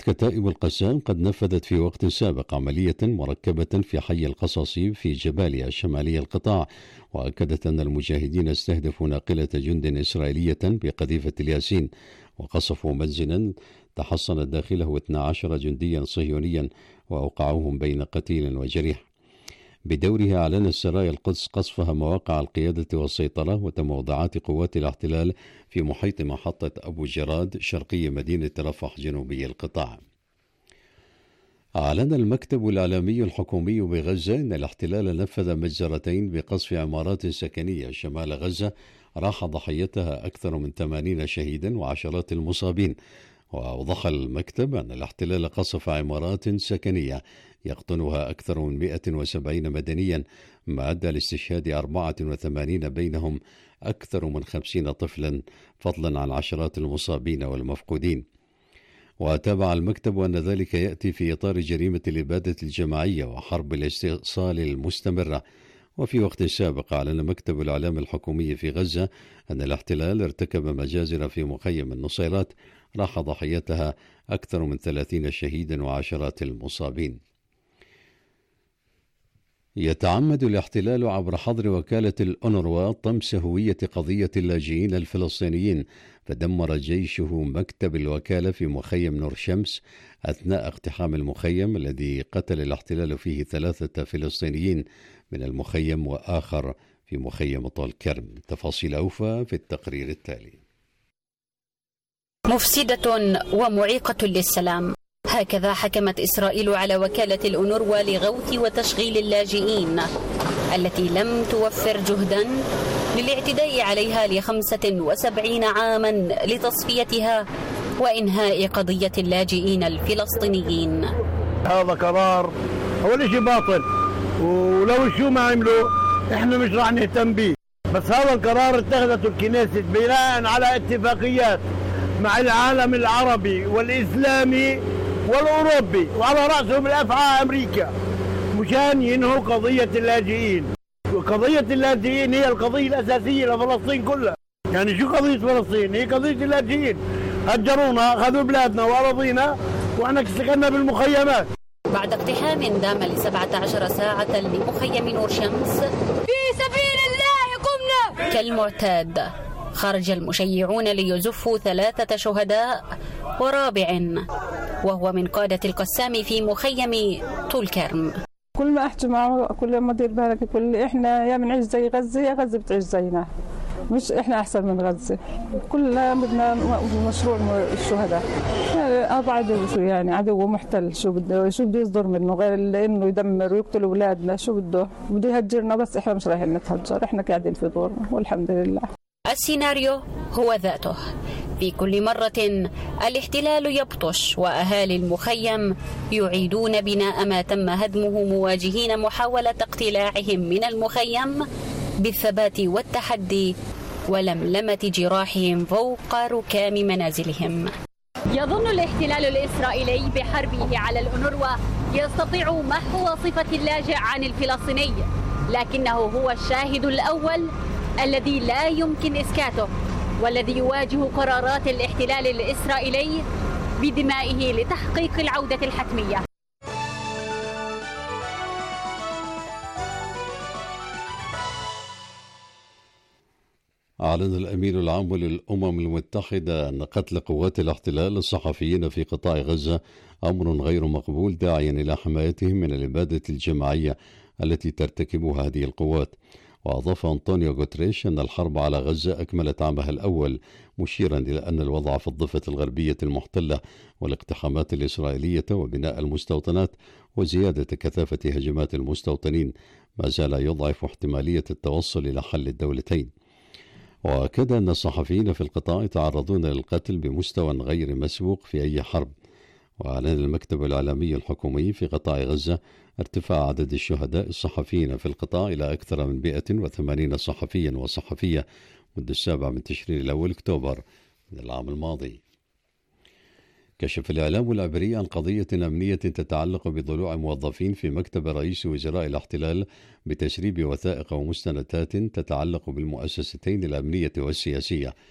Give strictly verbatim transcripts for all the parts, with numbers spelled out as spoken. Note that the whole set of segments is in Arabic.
كتائب القسام قد نفذت في وقت سابق عملية مركبة في حي القصاصي في جباليا شمالي القطاع، وأكدت أن المجاهدين استهدفوا ناقلة جند إسرائيلية بقذيفة الياسين، وقصفوا منزلا تحصن داخله اثنا عشر جنديا صهيونيا وأوقعوهم بين قتيل وجريح. بدورها أعلن السرايا القدس قصفها مواقع القيادة والسيطرة وتموضعات قوات الاحتلال في محيط محطة أبو جراد شرقي مدينة رفح جنوبي القطاع. أعلن المكتب الإعلامي الحكومي بغزة أن الاحتلال نفذ مجزرتين بقصف عمارات سكنية شمال غزة راح ضحيتها أكثر من ثمانين شهيدا وعشرات المصابين. وأوضح المكتب أن الاحتلال قصف عمارات سكنية يقطنها أكثر من مئة وسبعين مدنيا، ما أدى لاستشهاد أربعة وثمانين بينهم أكثر من خمسين طفلا، فضلا عن عشرات المصابين والمفقودين. وتابع المكتب أن ذلك يأتي في إطار جريمة الإبادة الجماعية وحرب الاستئصال المستمرة. وفي وقت سابق أعلن مكتب الإعلام الحكومي في غزة أن الاحتلال ارتكب مجازر في مخيم النصيرات راح ضحيتها أكثر من ثلاثين شهيدا وعشرات المصابين. يتعمد الاحتلال عبر حظر وكالة الأونروا طمس هوية قضية اللاجئين الفلسطينيين، فدمر جيشه مكتب الوكالة في مخيم نور شمس أثناء اقتحام المخيم الذي قتل الاحتلال فيه ثلاثة فلسطينيين من المخيم وآخر في مخيم طول كرم. تفاصيل أوفى في التقرير التالي. مفسدة ومعيقة للسلام، هكذا حكمت إسرائيل على وكالة الأونروا لغوث وتشغيل اللاجئين التي لم توفر جهدا للاعتداء عليها لخمسة وسبعين عاما لتصفيتها وإنهاء قضية اللاجئين الفلسطينيين. هذا قرار أول شيء باطل، ولو شو ما عملوا إحنا مش راح نهتم به، بس هذا القرار اتخذته الكنيسة بناء على اتفاقيات مع العالم العربي والإسلامي والأوروبي، وعلى رأسهم الأفعى أمريكا، مشان ينهوا قضية اللاجئين. وقضية اللاجئين هي القضية الأساسية لفلسطين كلها. يعني شو قضية فلسطين؟ هي قضية اللاجئين. هجرونا، أخذوا بلادنا وأراضينا، وإحنا سكننا بالمخيمات. بعد اقتحام دام لسبعة عشر ساعة لمخيم نور شمس في سبيل الله قمنا كالمعتاد، خرج المشيعون ليزفوا ثلاثة شهداء ورابع وهو من قادة القسام في مخيم طول كرم. كل ما احكي معه كل ما ادير بالك يقول لي احنا يا بنعيش زي غزه يا غزه بتعيش زينا، مش احنا احسن من غزه، كلنا بدنا مشروع الشهداء. يعني عدو شو يعني عدو محتل، شو بده شو بده يصدر منه غير انه يدمر ويقتل اولادنا؟ شو بده؟ بده يهجرنا، بس احنا مش رايحين نتهجر، احنا قاعدين في دورنا والحمد لله. السيناريو هو ذاته، في كل مرة الاحتلال يبطش وأهالي المخيم يعيدون بناء ما تم هدمه مواجهين محاولة اقتلاعهم من المخيم بالثبات والتحدي ولملمة جراحهم فوق ركام منازلهم. يظن الاحتلال الإسرائيلي بحربه على الأونروا يستطيع محو صفة اللاجئ عن الفلسطيني، لكنه هو الشاهد الأول الذي لا يمكن إسكاته، والذي يواجه قرارات الاحتلال الإسرائيلي بدمائه لتحقيق العودة الحتمية. أعلن الأمين العام للأمم المتحدة أن قتل قوات الاحتلال الصحفيين في قطاع غزة أمر غير مقبول، داعيا إلى حمايتهم من الإبادة الجماعية التي ترتكبها هذه القوات. وأضاف أنطونيو غوتريش أن الحرب على غزة أكملت عامها الأول، مشيرا إلى أن الوضع في الضفة الغربية المحتلة والاقتحامات الإسرائيلية وبناء المستوطنات وزيادة كثافة هجمات المستوطنين ما زال يضعف احتمالية التوصل إلى حل الدولتين. وأكد أن الصحفيين في القطاع يتعرضون للقتل بمستوى غير مسبوق في أي حرب. وأعلن المكتب الإعلامي الحكومي في قطاع غزة ارتفاع عدد الشهداء الصحفيين في القطاع إلى أكثر من مئة وثمانين صحفيا وصحفية منذ السابع من تشرين الأول أكتوبر من العام الماضي. كشف الإعلام العبري عن قضية أمنية تتعلق بضلوع موظفين في مكتب رئيس وزراء الاحتلال بتسريب وثائق ومستندات تتعلق بالمؤسستين الأمنية والسياسية.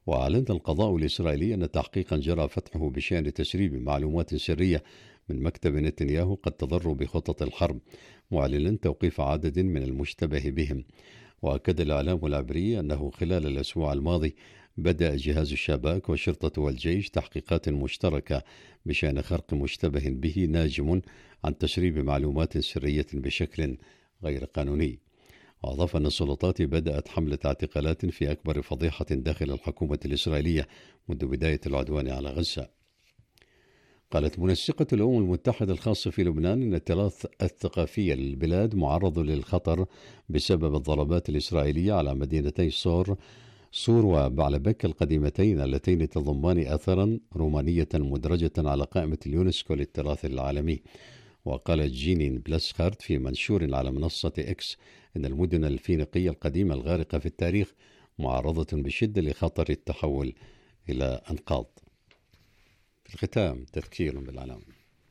وأعلن القضاء الإسرائيلي أن تحقيقا جرى فتحه بشأن تسريب معلومات سرية من مكتب نتنياهو قد تضر بخطط الحرب، معلنا توقيف عدد من المشتبه بهم. وأكد الإعلام العبري أنه خلال الأسبوع الماضي بدأ جهاز الشباك والشرطة والجيش تحقيقات مشتركة بشأن خرق مشتبه به ناجم عن تسريب معلومات سرية بشكل غير قانوني. وأضاف أن السلطات بدأت حملة اعتقالات في أكبر فضيحة داخل الحكومة الإسرائيلية منذ بداية العدوان على غزة. قالت منسقة الأمم المتحدة الخاصة في لبنان أن التراث الثقافي للبلاد معرض للخطر بسبب الضربات الإسرائيلية على مدينتي صور صور وبعلبك القديمتين اللتين تضمان آثارا رومانية مدرجة على قائمة اليونسكو للتراث العالمي. وقالت جينين بلاسخارت في منشور على منصة إكس أن المدن الفينيقية القديمة الغارقة في التاريخ معرضة بشدة لخطر التحول إلى أنقاض. في الختام تذكير بالعلام.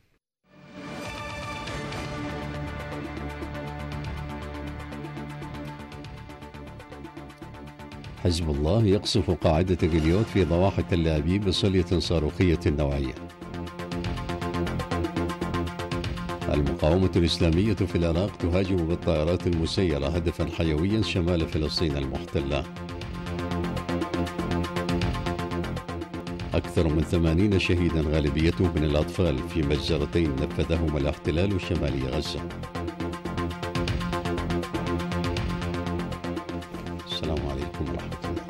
حزب الله يقصف قاعدة جليوت في ضواحي تل أبيب بصلية صاروخية نوعية. المقاومة الإسلامية في العراق تهاجم بالطائرات المسيرة هدفا حيويا شمال فلسطين المحتلة. أكثر من ثمانين شهيدا غالبيته من الأطفال في مجزرتين نفذهما الاحتلال شمالي غزة. السلام عليكم ورحمة الله.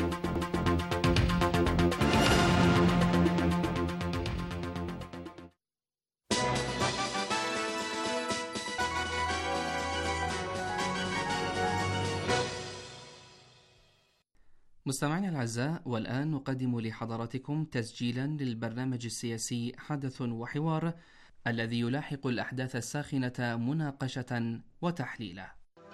مستمعينا الأعزاء، والآن نقدم لحضراتكم تسجيلا للبرنامج السياسي حدث وحوار الذي يلاحق الأحداث الساخنة مناقشة وتحليلا.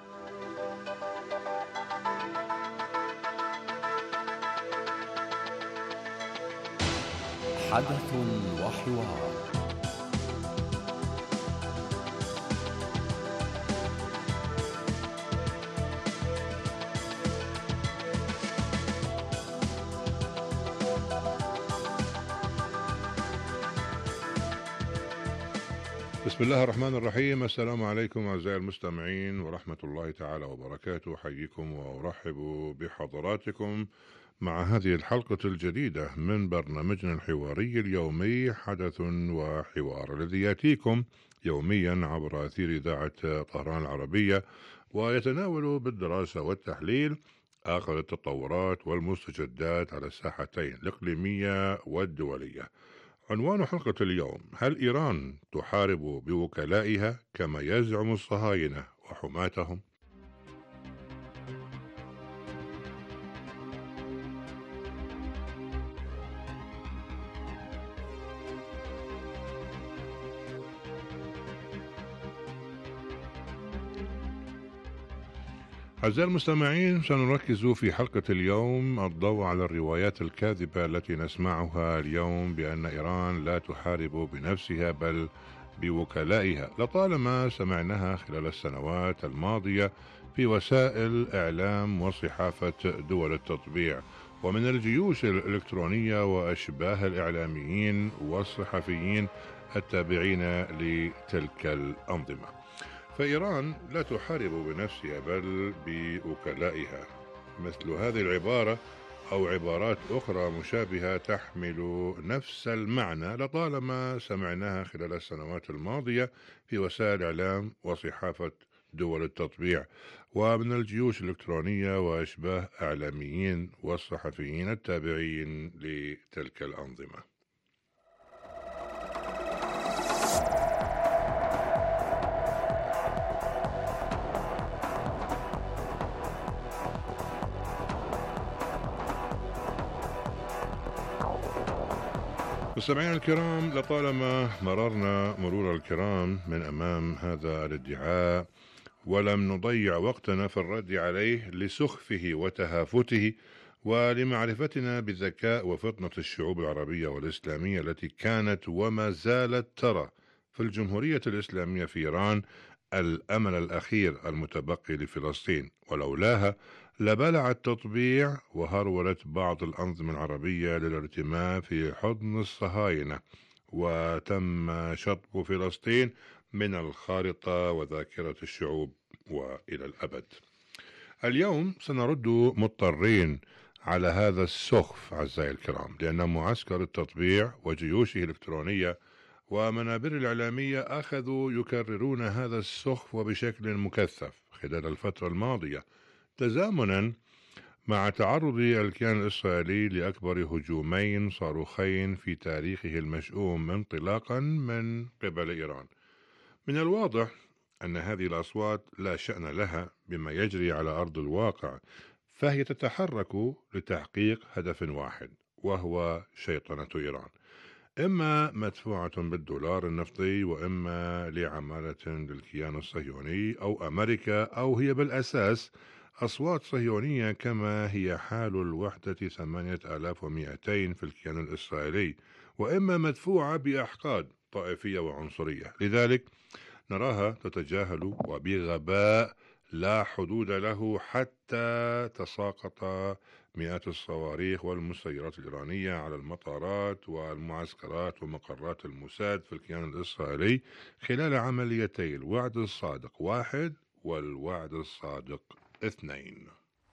حدث وحوار. بسم الله الرحمن الرحيم. السلام عليكم أعزائي المستمعين ورحمة الله تعالى وبركاته. حييكم وأرحب بحضراتكم مع هذه الحلقة الجديدة من برنامجنا الحواري اليومي حدث وحوار، الذي يأتيكم يوميا عبر أثير إذاعة طهران العربية، ويتناول بالدراسة والتحليل آخر التطورات والمستجدات على الساحتين الإقليمية والدولية. عنوان حلقة اليوم: هل إيران تحارب بوكلائها كما يزعم الصهاينة وحماتهم؟ أعزائي المستمعين، سنركز في حلقة اليوم الضوء على الروايات الكاذبة التي نسمعها اليوم بأن إيران لا تحارب بنفسها بل بوكلائها. لطالما سمعناها خلال السنوات الماضية في وسائل إعلام وصحافة دول التطبيع ومن الجيوش الإلكترونية وأشباه الإعلاميين والصحفيين التابعين لتلك الأنظمة. فإيران لا تحارب بنفسها بل بوكلائها. مثل هذه العبارة أو عبارات أخرى مشابهة تحمل نفس المعنى لطالما سمعناها خلال السنوات الماضية في وسائل إعلام وصحافة دول التطبيع ومن الجيوش الإلكترونية وأشباه إعلاميين والصحفيين التابعين لتلك الأنظمة. مستمعينا الكرام، لطالما مررنا مرور الكرام من أمام هذا الادعاء ولم نضيع وقتنا في الرد عليه لسخفه وتهافته ولمعرفتنا بذكاء وفطنة الشعوب العربية والإسلامية التي كانت وما زالت ترى في الجمهورية الإسلامية في إيران الأمل الأخير المتبقي لفلسطين، ولولاها لبلع التطبيع وهرولت بعض الأنظمة العربية للارتماء في حضن الصهاينة، وتم شطب فلسطين من الخارطة وذاكرة الشعوب وإلى الأبد. اليوم سنرد مضطرين على هذا السخف أعزائي الكرام، لأن معسكر التطبيع وجيوشه الإلكترونية ومنابر الإعلامية أخذوا يكررون هذا السخف وبشكل مكثف خلال الفترة الماضية، تزامنا مع تعرض الكيان الإسرائيلي لأكبر هجومين صاروخين في تاريخه المشؤوم انطلاقا من قبل إيران. من الواضح أن هذه الأصوات لا شأن لها بما يجري على أرض الواقع، فهي تتحرك لتحقيق هدف واحد، وهو شيطنة إيران، إما مدفوعة بالدولار النفطي، وإما لعمالة للكيان الصهيوني أو أمريكا، أو هي بالأساس أصوات صهيونية كما هي حال الوحدة ثمانية آلاف ومئتين في الكيان الإسرائيلي، وإما مدفوعة بأحقاد طائفية وعنصرية. لذلك نراها تتجاهل وبغباء لا حدود له حتى تساقط مئات الصواريخ والمسيرات الإيرانية على المطارات والمعسكرات ومقرات الموساد في الكيان الإسرائيلي خلال عمليتي الوعد الصادق واحد والوعد الصادق اثنين.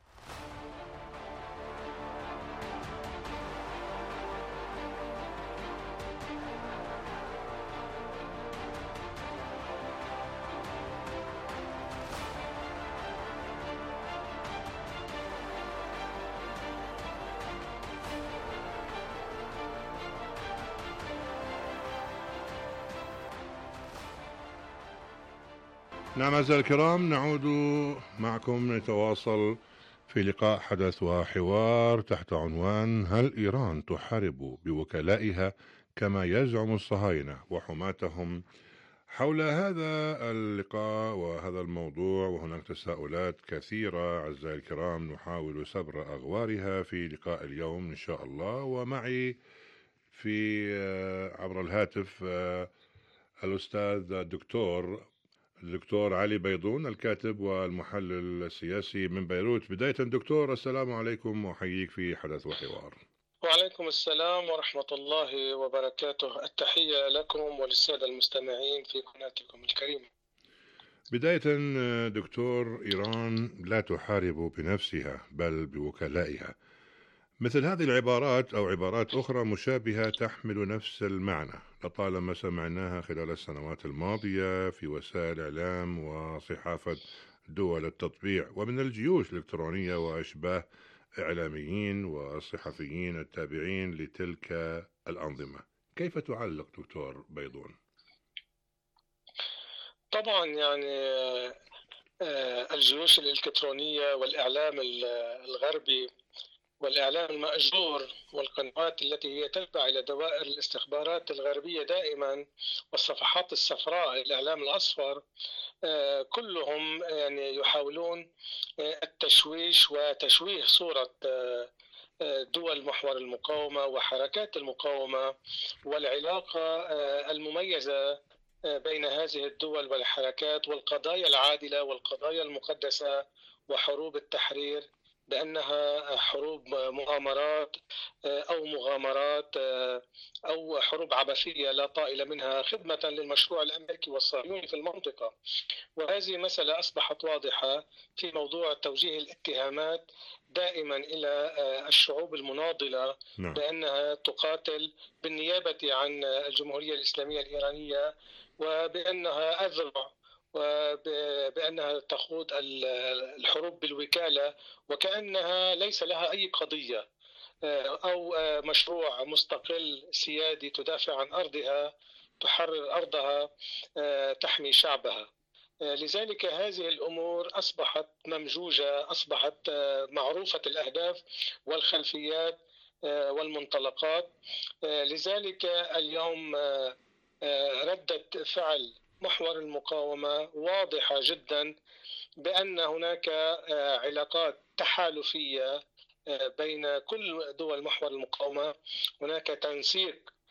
نعم أعزائي الكرام، نعود معكم نتواصل في لقاء حدث وحوار تحت عنوان: هل إيران تحارب بوكلائها كما يزعم الصهاينة وحماتهم؟ حول هذا اللقاء وهذا الموضوع وهناك تساؤلات كثيرة أعزائي الكرام نحاول سبر أغوارها في لقاء اليوم إن شاء الله. ومعي في عبر الهاتف الأستاذ الدكتور الدكتور علي بيضون، الكاتب والمحلل السياسي من بيروت. بداية دكتور، السلام عليكم وحييك في حدث وحوار. وعليكم السلام ورحمة الله وبركاته، التحية لكم وللسادة المستمعين في قناتكم الكريمة. بداية دكتور، إيران لا تحارب بنفسها بل بوكلائها. مثل هذه العبارات أو عبارات أخرى مشابهة تحمل نفس المعنى لطالما سمعناها خلال السنوات الماضية في وسائل الإعلام وصحافة دول التطبيع ومن الجيوش الإلكترونية وأشباه إعلاميين والصحفيين التابعين لتلك الأنظمة. كيف تعلق دكتور بيضون؟ طبعا يعني الجيوش الإلكترونية والإعلام الغربي والإعلام المأجور والقنوات التي هي تتبع إلى دوائر الاستخبارات الغربية دائما والصفحات الصفراء الإعلام الأصفر، كلهم يعني يحاولون التشويش وتشويه صورة دول محور المقاومة وحركات المقاومة والعلاقة المميزة بين هذه الدول والحركات والقضايا العادلة والقضايا المقدسة وحروب التحرير بأنها حروب مؤامرات أو مغامرات أو حروب عبثية لا طائل منها خدمة للمشروع الأمريكي والصهيوني في المنطقة. وهذه مسألة أصبحت واضحة في موضوع توجيه الاتهامات دائما إلى الشعوب المناضلة بأنها تقاتل بالنيابة عن الجمهورية الإسلامية الإيرانية وبأنها أذرع وبأنها تخوض الحروب بالوكالة وكأنها ليس لها أي قضية أو مشروع مستقل سيادي تدافع عن أرضها، تحرر أرضها، تحمي شعبها. لذلك هذه الأمور أصبحت ممجوجة، أصبحت معروفة الأهداف والخلفيات والمنطلقات. لذلك اليوم ردة فعل محور المقاومة واضحة جدا بأن هناك علاقات تحالفية بين كل دول محور المقاومة، هناك تنسيق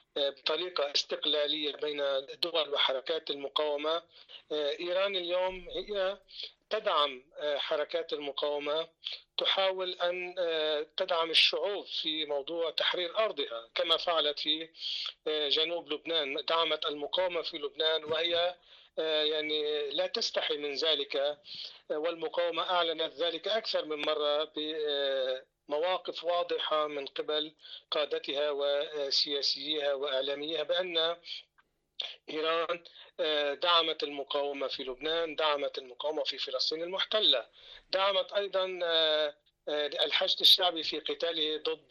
بطريقة استقلالية بين الدول وحركات المقاومة. إيران اليوم هي تدعم حركات المقاومة، تحاول أن تدعم الشعوب في موضوع تحرير أرضها كما فعلت في جنوب لبنان، دعمت المقاومة في لبنان وهي يعني لا تستحي من ذلك، والمقاومة أعلنت ذلك أكثر من مرة بمواقف واضحة من قبل قادتها وسياسيها وإعلاميها بأن إيران دعمت المقاومة في لبنان، دعمت المقاومة في فلسطين المحتلة، دعمت أيضا الحشد الشعبي في قتاله ضد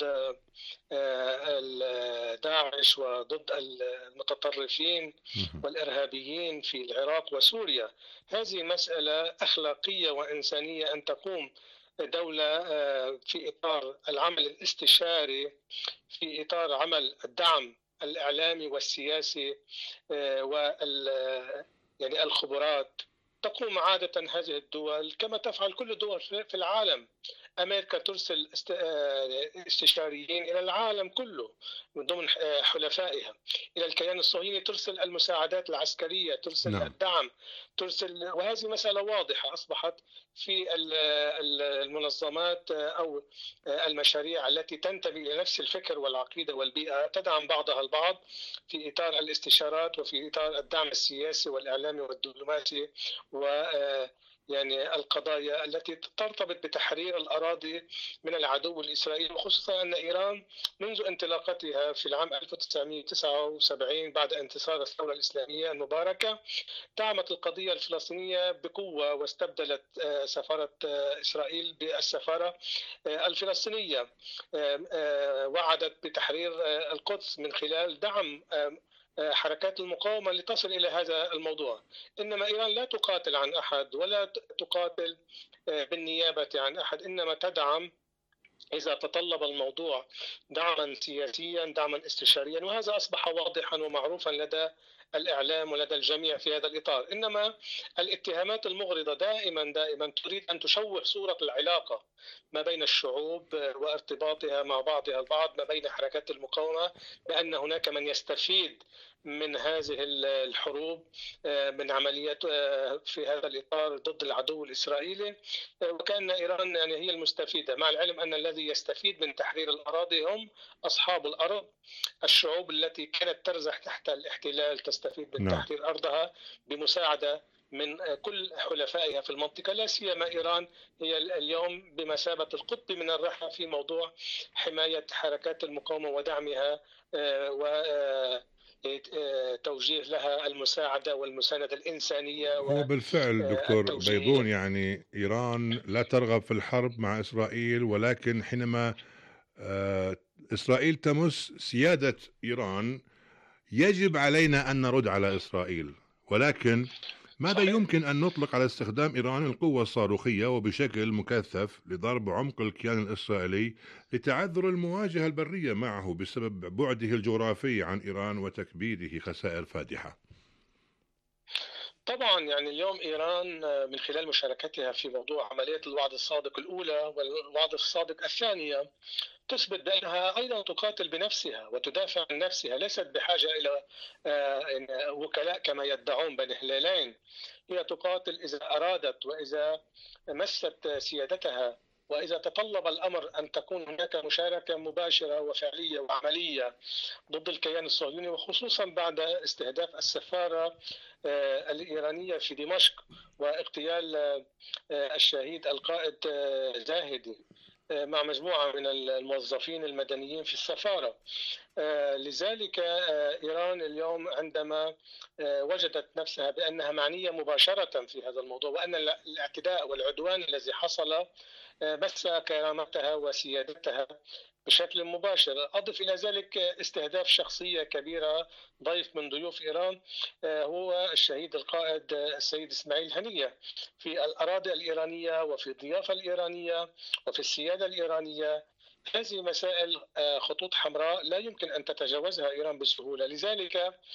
داعش وضد المتطرفين والإرهابيين في العراق وسوريا. هذه مسألة أخلاقية وإنسانية أن تقوم دولة في إطار العمل الاستشاري، في إطار عمل الدعم الإعلامي والسياسي وال يعني الخبرات، تقوم عادة هذه الدول كما تفعل كل الدول في العالم. أمريكا ترسل استشاريين إلى العالم كله من ضمن حلفائها، إلى الكيان الصهيوني ترسل المساعدات العسكرية، ترسل نعم. الدعم، ترسل، وهذه مسألة واضحة أصبحت في المنظمات أو المشاريع التي تنتمي إلى نفس الفكر والعقيدة والبيئة، تدعم بعضها البعض في إطار الاستشارات وفي إطار الدعم السياسي والإعلامي والدبلوماسي و يعني القضايا التي ترتبط بتحرير الأراضي من العدو الإسرائيلي، وخصوصا أن إيران منذ انطلاقتها في العام ألف وتسعمئة وتسعة وسبعين بعد انتصار الثورة الإسلامية المباركة دعمت القضية الفلسطينية بقوة، واستبدلت سفارة إسرائيل بالسفارة الفلسطينية، وعدت بتحرير القدس من خلال دعم حركات المقاومة لتصل إلى هذا الموضوع. إنما إيران لا تقاتل عن أحد ولا تقاتل بالنيابة عن أحد، إنما تدعم إذا تطلب الموضوع دعما سياسيا، دعما استشاريا، وهذا أصبح واضحا ومعروفا لدى الإعلام ولدى الجميع في هذا الإطار. إنما الاتهامات المغرضة دائما دائما تريد أن تشوه صورة العلاقة ما بين الشعوب وارتباطها مع بعضها البعض، ما بين حركات المقاومة، بأن هناك من يستفيد من هذه الحروب، من عمليات في هذا الإطار ضد العدو الإسرائيلي، وكأن إيران يعني هي المستفيدة، مع العلم أن الذي يستفيد من تحرير الأراضي هم أصحاب الأرض. الشعوب التي كانت ترزح تحت الاحتلال تستفيد من نعم. تحرير أرضها بمساعدة من كل حلفائها في المنطقة، لا سيما إيران هي اليوم بمثابة القطب من الرحى في موضوع حماية حركات المقاومة ودعمها و توجيه لها المساعدة والمساندة الإنسانية. هو بالفعل دكتور بيضون يعني إيران لا ترغب في الحرب مع إسرائيل، ولكن حينما إسرائيل تمس سيادة إيران يجب علينا أن نرد على إسرائيل. ولكن ماذا يمكن أن نطلق على استخدام إيران القوة الصاروخية وبشكل مكثف لضرب عمق الكيان الإسرائيلي لتعذر المواجهة البرية معه بسبب بعده الجغرافي عن إيران وتكبيده خسائر فادحة؟ طبعا يعني اليوم إيران من خلال مشاركتها في موضوع عملية الوعد الصادق الأولى والوعد الصادق الثانية تثبت بأنها أيضا تقاتل بنفسها وتدافع عن نفسها، ليست بحاجة إلى وكلاء كما يدعون بني هلالين. هي تقاتل إذا أرادت وإذا مست سيادتها، وإذا تطلب الأمر أن تكون هناك مشاركة مباشرة وفعلية وعملية ضد الكيان الصهيوني، وخصوصا بعد استهداف السفارة الإيرانية في دمشق واغتيال الشهيد القائد زاهدي مع مجموعة من الموظفين المدنيين في السفارة. لذلك إيران اليوم عندما وجدت نفسها بأنها معنية مباشرة في هذا الموضوع، وأن الاعتداء والعدوان الذي حصل مس كرامتها وسيادتها بشكل مباشر. أضف إلى ذلك استهداف شخصية كبيرة، ضيف من ضيوف إيران هو الشهيد القائد السيد إسماعيل هنية، في الأراضي الإيرانية وفي الضيافة الإيرانية وفي السيادة الإيرانية. هذه مسائل خطوط حمراء لا يمكن أن تتجاوزها إيران بسهولة. لذلك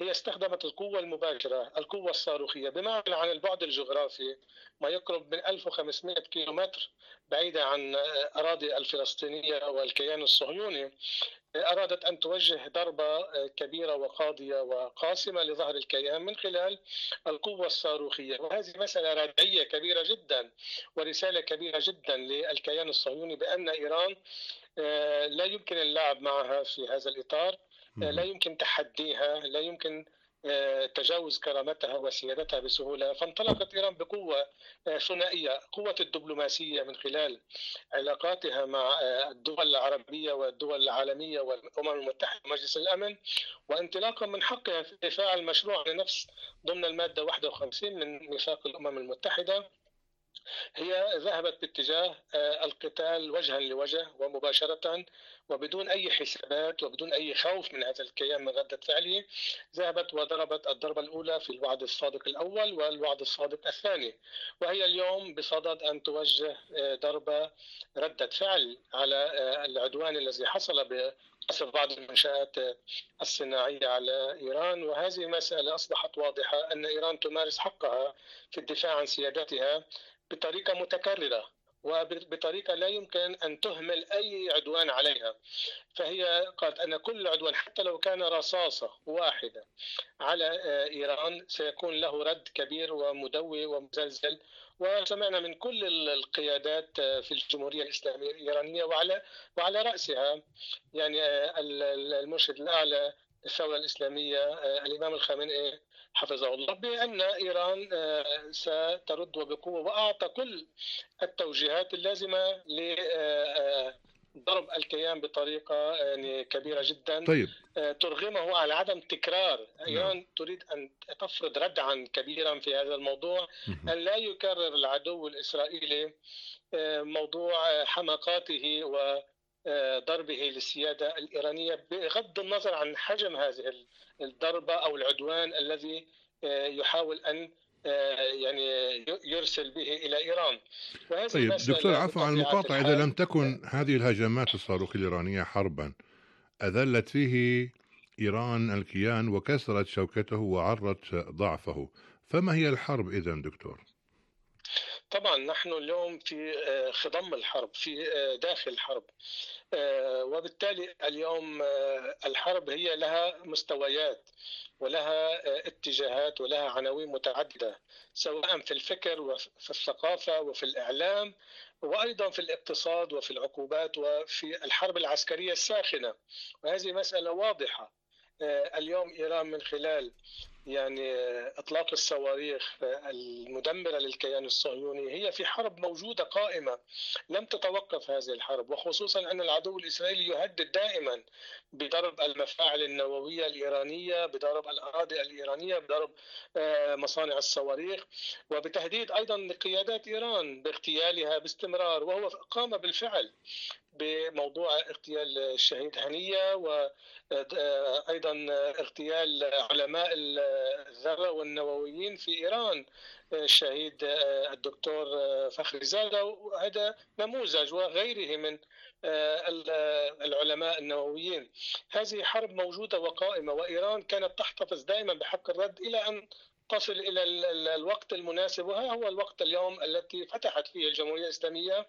هي استخدمت القوة المباشرة، القوة الصاروخية، بمعنى عن البعد الجغرافي ما يقرب من ألف وخمسمائة كيلومتر بعيدة عن أراضي الفلسطينية والكيان الصهيوني. أرادت أن توجه ضربة كبيرة وقاضية وقاسمة لظهر الكيان من خلال القوة الصاروخية، وهذه مسألة ردعية كبيرة جدا ورسالة كبيرة جدا للكيان الصهيوني بأن إيران لا يمكن اللعب معها في هذا الإطار، لا يمكن تحديها، لا يمكن تجاوز كرامتها وسيادتها بسهولة. فانطلقت إيران بقوة ثنائية، قوة الدبلوماسية من خلال علاقاتها مع الدول العربية والدول العالمية والأمم المتحدة ومجلس الأمن، وانطلاقا من حقها في دفاع المشروع عن النفس ضمن المادة واحد وخمسين من ميثاق الأمم المتحدة. هي ذهبت باتجاه القتال وجها لوجه ومباشرة وبدون أي حسابات وبدون أي خوف من هذا الكيان من ردة فعله. ذهبت وضربت الضربة الأولى في الوعد الصادق الأول والوعد الصادق الثاني، وهي اليوم بصدد أن توجه ضربة ردة فعل على العدوان الذي حصل بقصف بعض المنشآت الصناعية على إيران. وهذه مسألة أصبحت واضحة أن إيران تمارس حقها في الدفاع عن سيادتها بطريقة متكررة وبطريقة لا يمكن أن تهمل أي عدوان عليها. فهي قالت أن كل عدوان حتى لو كان رصاصة واحدة على إيران سيكون له رد كبير ومدوي ومزلزل. وسمعنا من كل القيادات في الجمهورية الإسلامية الإيرانية وعلى وعلى رأسها يعني المرشد الأعلى للثورة الإسلامية الإمام الخامنئي حفظه الله بأن إيران سترد وبقوة، وأعطى كل التوجيهات اللازمة لضرب الكيان بطريقة يعني كبيرة جدا. طيب. ترغمه على عدم تكرار. إيران تريد أن تفرض ردعا كبيرا في هذا الموضوع، أن لا يكرر العدو الإسرائيلي موضوع حماقاته و ضربه للسيادة الإيرانية بغض النظر عن حجم هذه الضربة أو العدوان الذي يحاول أن يعني يرسل به إلى إيران. طيب دكتور، عفوا عن المقاطعة، إذا لم تكن هذه الهجمات الصاروخية الإيرانية حربا أذلت فيه إيران الكيان وكسرت شوكته وعرت ضعفه، فما هي الحرب إذن دكتور؟ طبعا نحن اليوم في خضم الحرب، في داخل الحرب، وبالتالي اليوم الحرب هي لها مستويات ولها اتجاهات ولها عناوين متعددة، سواء في الفكر وفي الثقافة وفي الإعلام وأيضا في الاقتصاد وفي العقوبات وفي الحرب العسكرية الساخنة. وهذه مسألة واضحة. اليوم إيران من خلال يعني إطلاق الصواريخ المدمرة للكيان الصهيوني هي في حرب موجودة قائمة لم تتوقف هذه الحرب، وخصوصا أن العدو الإسرائيلي يهدد دائما بضرب المفاعل النووية الإيرانية، بضرب الأراضي الإيرانية، بضرب مصانع الصواريخ، وبتهديد أيضا لقيادات إيران باغتيالها باستمرار. وهو قام بالفعل بموضوع اغتيال الشهيد هنية وأيضا اغتيال علماء الذرة والنوويين في إيران الشهيد الدكتور فخري زادة، وهذا نموذج وغيره من العلماء النوويين. هذه حرب موجودة وقائمة، وإيران كانت تحتفظ دائما بحق الرد إلى أن تصل إلى الوقت المناسب، وها هو الوقت اليوم التي فتحت فيه الجمهورية الإسلامية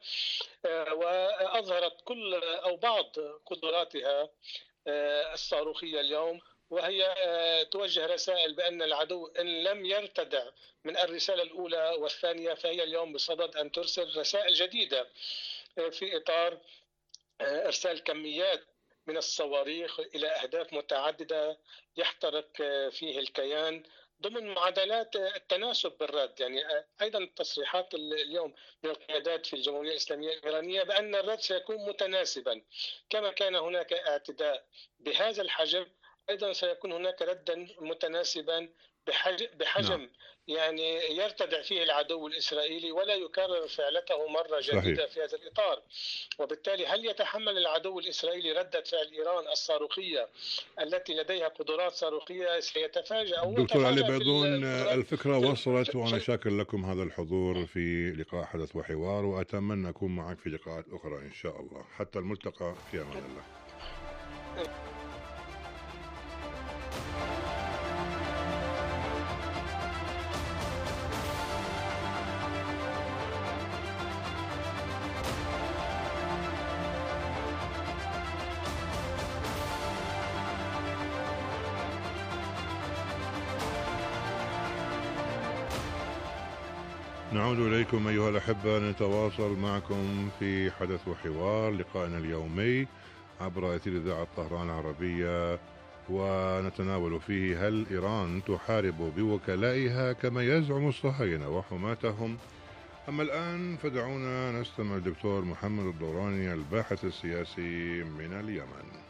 وأظهرت كل أو بعض قدراتها الصاروخية اليوم، وهي توجه رسائل بأن العدو إن لم يرتدع من الرسالة الأولى والثانية فهي اليوم بصدد أن ترسل رسائل جديدة في إطار إرسال كميات من الصواريخ إلى أهداف متعددة يحترق فيه الكيان ضمن معادلات التناسب بالرد. يعني أيضا التصريحات اليوم من القيادات في الجمهورية الإسلامية الإيرانية بأن الرد سيكون متناسبا، كما كان هناك اعتداء بهذا الحجم أيضا سيكون هناك ردا متناسبا بحجم, بحجم نعم. يعني يرتدع فيه العدو الإسرائيلي ولا يكرر فعلته مرة جديدة في هذا الإطار. وبالتالي هل يتحمل العدو الإسرائيلي ردة فعل إيران الصاروخية التي لديها قدرات صاروخية؟ سيتفاجأ. دكتور علي بيضون، الفكرة وصلت، وأنا شاكر لكم هذا الحضور في لقاء حدث وحوار، وأتمنى أكون معك في لقاءات أخرى إن شاء الله. حتى الملتقى، في أمان الله. نعود إليكم أيها الأحبة، نتواصل معكم في حدث وحوار، لقائنا اليومي عبر أثير إذاعة طهران العربية، ونتناول فيه: هل إيران تحارب بوكلائها كما يزعم الصهاينة وحماتهم؟ أما الآن فدعونا نستمع الدكتور محمد الدوراني الباحث السياسي من اليمن.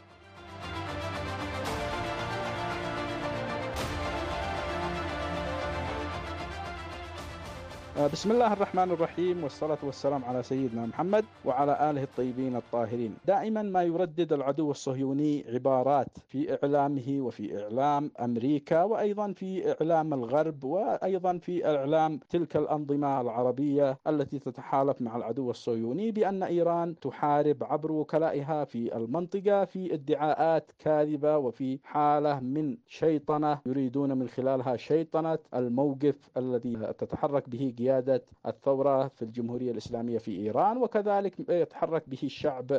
بسم الله الرحمن الرحيم، والصلاة والسلام على سيدنا محمد وعلى آله الطيبين الطاهرين. دائما ما يردد العدو الصهيوني عبارات في إعلامه وفي إعلام أمريكا وأيضا في إعلام الغرب وأيضا في إعلام تلك الأنظمة العربية التي تتحالف مع العدو الصهيوني بأن إيران تحارب عبر وكلائها في المنطقة، في ادعاءات كاذبة وفي حالة من شيطنة يريدون من خلالها شيطنة الموقف الذي تتحرك به قيادة الثورة في الجمهورية الإسلامية في إيران، وكذلك يتحرك به الشعب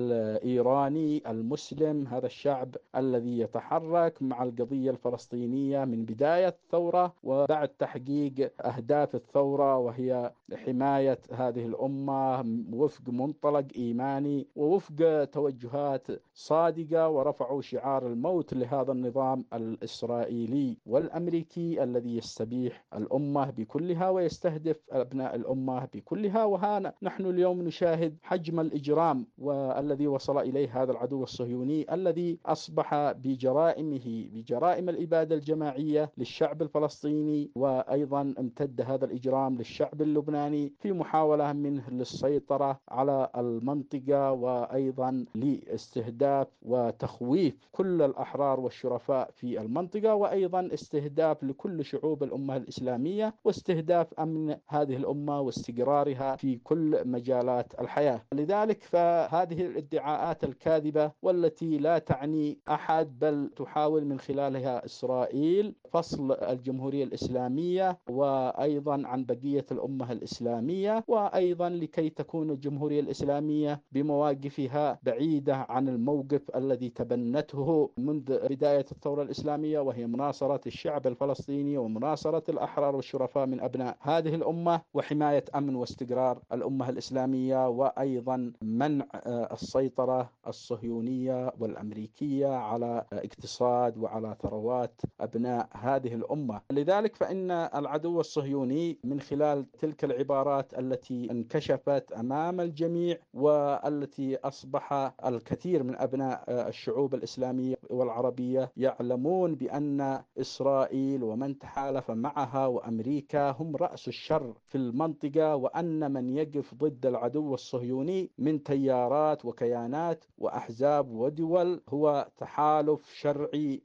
الإيراني المسلم، هذا الشعب الذي يتحرك مع القضية الفلسطينية من بداية الثورة وبعد تحقيق أهداف الثورة، وهي حماية هذه الأمة وفق منطلق إيماني ووفق توجهات صادقة، ورفعوا شعار الموت لهذا النظام الإسرائيلي والأمريكي الذي يستبيح الأمة بكلها ويستهدف أبناء الأمة بكلها. وها نحن اليوم نشاهد حجم الإجرام والذي وصل إليه هذا العدو الصهيوني الذي أصبح بجرائمه بجرائم الإبادة الجماعية للشعب الفلسطيني، وأيضا امتد هذا الإجرام للشعب اللبناني في محاولة منه للسيطرة على المنطقة وأيضا لاستهداف وتخويف كل الأحرار والشرفاء في المنطقة، وأيضا استهداف لكل شعوب الأمة الإسلامية واستهداف أمن هذه الأمة واستقرارها في كل مجالات الحياة. لذلك فهذه الادعاءات الكاذبة والتي لا تعني أحد بل تحاول من خلالها إسرائيل فصل الجمهورية الإسلامية وأيضا عن بقية الأمة الإسلامية، وأيضا لكي تكون الجمهورية الإسلامية بمواقفها بعيدة عن الموقف الذي تبنته منذ بداية الثورة الإسلامية، وهي مناصرة الشعب الفلسطيني ومناصرة الأحرار والشرفاء من أبناء هذه الأمة وحماية أمن واستقرار الأمة الإسلامية، وأيضا منع السيطرة الصهيونية والأمريكية على اقتصاد وعلى ثروات أبناء هذه الأمة. لذلك فإن العدو الصهيوني من خلال تلك العبارات التي انكشفت أمام الجميع والتي أصبح الكثير من أبناء الشعوب الإسلامية والعربية يعلمون بأن إسرائيل ومن تحالف معها وأمريكا هم رأس الشر في المنطقة، وأن من يقف ضد العدو الصهيوني من تيارات وكيانات وأحزاب ودول هو تحالف شرعي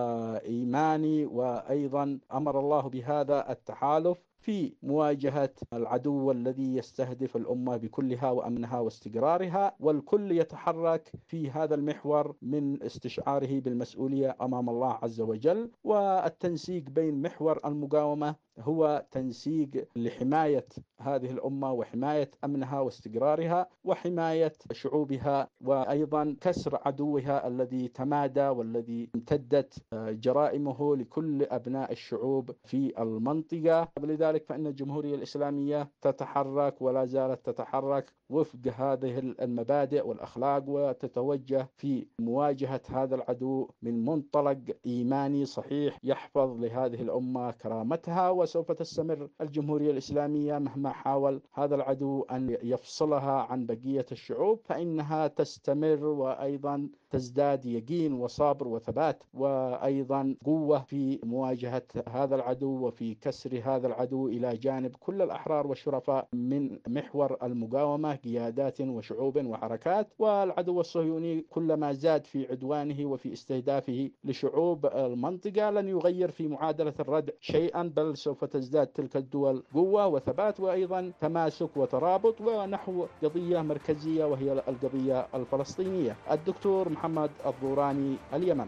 وإيماني، وأيضا أمر الله بهذا التحالف في مواجهة العدو الذي يستهدف الأمة بكلها وأمنها واستقرارها، والكل يتحرك في هذا المحور من استشعاره بالمسؤولية أمام الله عز وجل. والتنسيق بين محور المقاومة هو تنسيق لحماية هذه الأمة وحماية أمنها واستقرارها وحماية شعوبها، وأيضا كسر عدوها الذي تمادى والذي امتدت جرائمه لكل أبناء الشعوب في المنطقة. لذلك فإن الجمهورية الإسلامية تتحرك ولا زالت تتحرك وفق هذه المبادئ والأخلاق، وتتوجه في مواجهة هذا العدو من منطلق إيماني صحيح يحفظ لهذه الأمة كرامتها. وسوف تستمر الجمهورية الإسلامية مهما حاول هذا العدو أن يفصلها عن بقية الشعوب، فإنها تستمر وأيضا تزداد يقين وصبر وثبات وأيضا قوة في مواجهة هذا العدو وفي كسر هذا العدو إلى جانب كل الأحرار والشرفاء من محور المقاومة قيادات وشعوب وحركات. والعدو الصهيوني كلما زاد في عدوانه وفي استهدافه لشعوب المنطقة لن يغير في معادلة الردع شيئا، بل سوف تزداد تلك الدول قوة وثبات وأيضا تماسك وترابط ونحو قضية مركزية وهي القضية الفلسطينية. الدكتور محمد الدوراني، اليمن.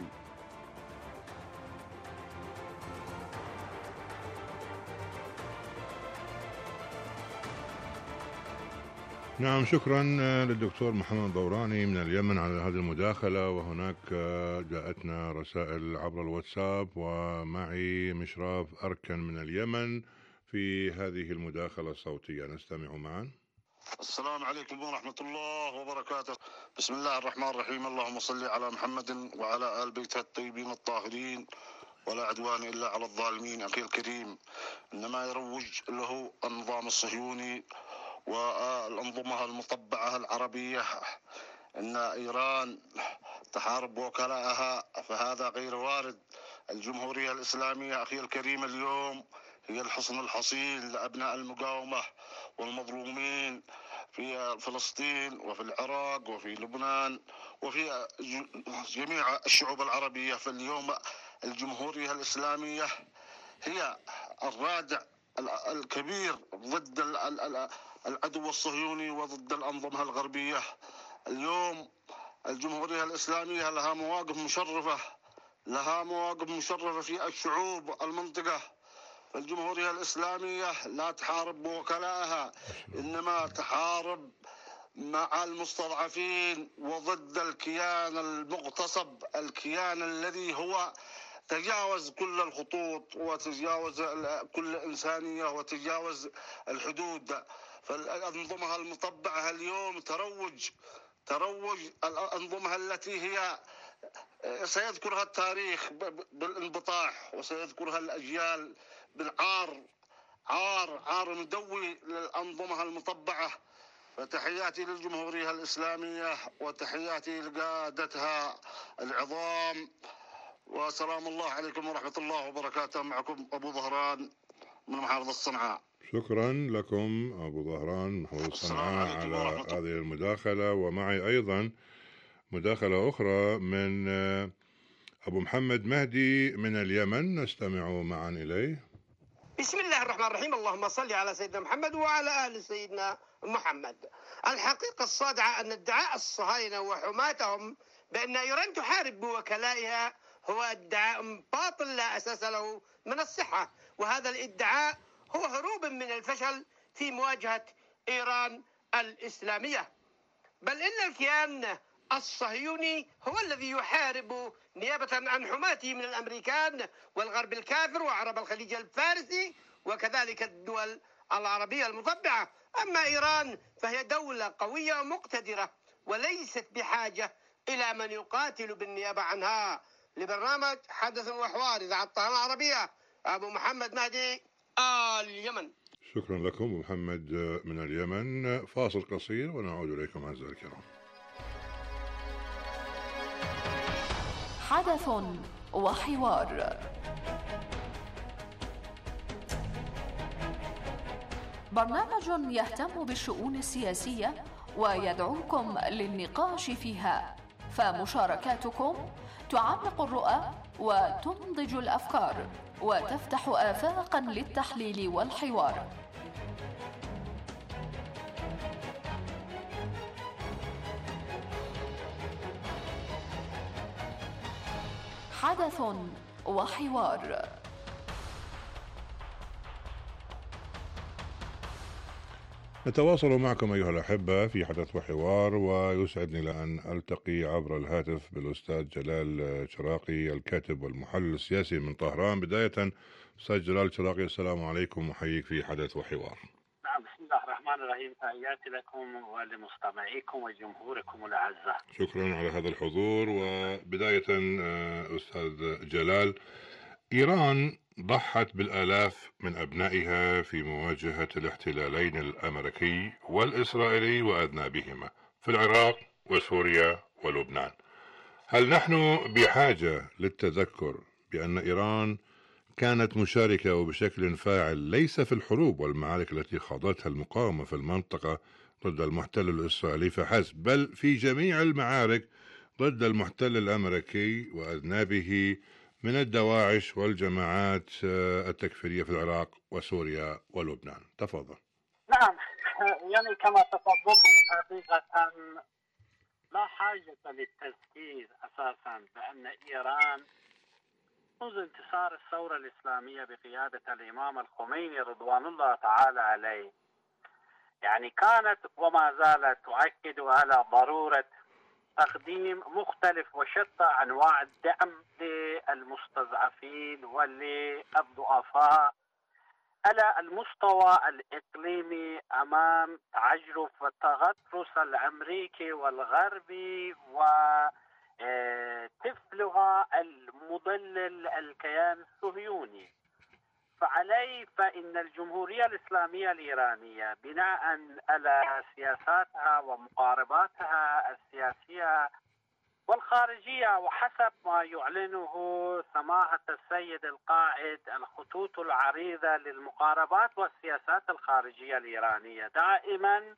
نعم، شكرا للدكتور محمد الدوراني من اليمن على هذه المداخلة. وهناك جاءتنا رسائل عبر الواتساب، ومعي مشراف أركن من اليمن في هذه المداخلة الصوتية. نستمع معا. السلام عليكم ورحمة الله وبركاته. بسم الله الرحمن الرحيم. اللهم صل على محمد وعلى آل بيته الطيبين الطاهرين ولا عدوان إلا على الظالمين. أخي الكريم، إنما يروج له النظام الصهيوني والأنظمة المطبعة العربية أن إيران تحارب وكلاءها، فهذا غير وارد. الجمهورية الإسلامية أخي الكريم اليوم هي الحصن الحصين لأبناء المقاومة والمظلومين في فلسطين وفي العراق وفي لبنان وفي جميع الشعوب العربية. فاليوم الجمهورية الإسلامية هي الرادع الكبير ضد العدو الصهيوني وضد الأنظمة الغربية. اليوم الجمهورية الإسلامية لها مواقف مشرفة لها مواقف مشرفة في الشعوب المنطقة. فالجمهورية الإسلامية لا تحارب بوكلائها، إنما تحارب مع المستضعفين وضد الكيان المغتصب، الكيان الذي هو تجاوز كل الخطوط وتجاوز كل إنسانية وتجاوز الحدود. فالأنظمة المطبعة اليوم تروج تروج الأنظمة التي هي سيذكرها التاريخ بالانبطاح وسيذكرها الأجيال بالعار، عار عار مدوي للأنظمة المطبعة. فتحياتي للجمهورية الإسلامية وتحياتي لقادتها العظام، وسلام الله عليكم ورحمة الله وبركاته. معكم أبو ظهران من محافظة صنعاء. شكرا لكم أبو ظهران محافظة صنعاء على هذه المداخلة. ومعي أيضا مداخلة أخرى من أبو محمد مهدي من اليمن، نستمع معا إليه. بسم الله الرحمن الرحيم. اللهم صل على سيدنا محمد وعلى آل سيدنا محمد. الحقيقة الصادعة أن ادعاء الصهاينة وحماتهم بأن إيران تحارب بوكلائها هو ادعاء باطل لا أساس له من الصحة، وهذا الادعاء هو هروب من الفشل في مواجهة إيران الإسلامية. بل إن الكيان الصهيوني هو الذي يحارب نيابة عن حماته من الأمريكان والغرب الكافر وعرب الخليج الفارسي وكذلك الدول العربية المطبعة. أما إيران فهي دولة قوية ومقتدرة وليست بحاجة إلى من يقاتل بالنيابة عنها. لبرنامج حدث وحوار إذاعة الطيران العربية، أبو محمد مهدي آل اليمن. شكرا لكم أبو محمد من اليمن. فاصل قصير ونعود إليكم أعزائي الكرام. حدث وحوار، برنامج يهتم بالشؤون السياسية ويدعوكم للنقاش فيها، فمشاركاتكم تعمق الرؤى وتنضج الأفكار وتفتح آفاقا للتحليل والحوار. حدث وحوار. نتواصل معكم أيها الأحبة في حدث وحوار، ويسعدني لأن ألتقي عبر الهاتف بالأستاذ جلال شراقي الكاتب والمحلل السياسي من طهران. بداية أستاذ جلال شراقي، السلام عليكم وحييك في حدث وحوار. نعم، بسم الله الرحمن الرحيم. تحياتي لكم ولمستمعيكم وجمهوركم الأعزاء. شكرا على هذا الحضور. وبداية أستاذ جلال، إيران ضحت بالآلاف من أبنائها في مواجهة الاحتلالين الأمريكي والإسرائيلي وأذنابهما في العراق وسوريا ولبنان. هل نحن بحاجة للتذكر بأن إيران كانت مشاركة وبشكل فاعل ليس في الحروب والمعارك التي خاضتها المقاومة في المنطقة ضد المحتل الإسرائيلي فحسب، بل في جميع المعارك ضد المحتل الأمريكي وأذنابه من الدواعش والجماعات التكفيرية في العراق وسوريا ولبنان؟ تفضل. نعم، يعني كما تفضلتم حقيقة لا حاجة للتذكير أساسا بأن إيران منذ انتصار الثورة الإسلامية بقيادة الإمام الخميني رضوان الله تعالى عليه يعني كانت وما زالت تؤكد على ضرورة تقديم مختلف وشتى أنواع الدعم للمستضعفين وللضعفاء على المستوى الإقليمي أمام تعجرف التغطرس الأمريكي والغربي وطفلها المضلل الكيان الصهيوني. فعليه فإن الجمهورية الإسلامية الإيرانية بناء على سياساتها ومقارباتها السياسية والخارجية وحسب ما يعلنه سماحة السيد القائد الخطوط العريضة للمقاربات والسياسات الخارجية الإيرانية دائما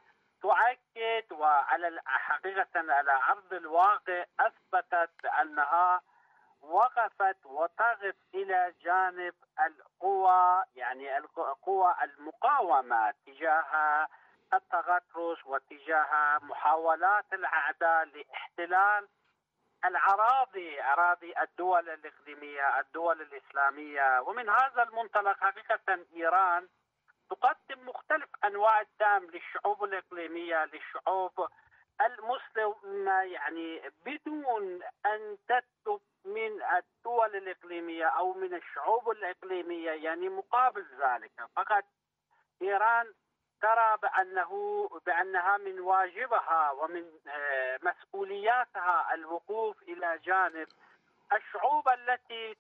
تؤكد وعلى حقيقة على أرض الواقع أثبتت أنها وقفت وتقف إلى جانب القوى يعني القوى المقاومة تجاه التغطرس وتجاه محاولات الأعداء لاحتلال الأراضي أراضي الدول الإقليمية الدول الإسلامية. ومن هذا المنطلق حقيقة إيران تقدم مختلف أنواع الدعم للشعوب الإقليمية للشعوب المسلمة يعني بدون أن تطلب من الدول الإقليمية أو من الشعوب الإقليمية يعني مقابل ذلك. فقط إيران ترى بأنه بأنها من واجبها ومن مسؤولياتها الوقوف إلى جانب الشعوب التي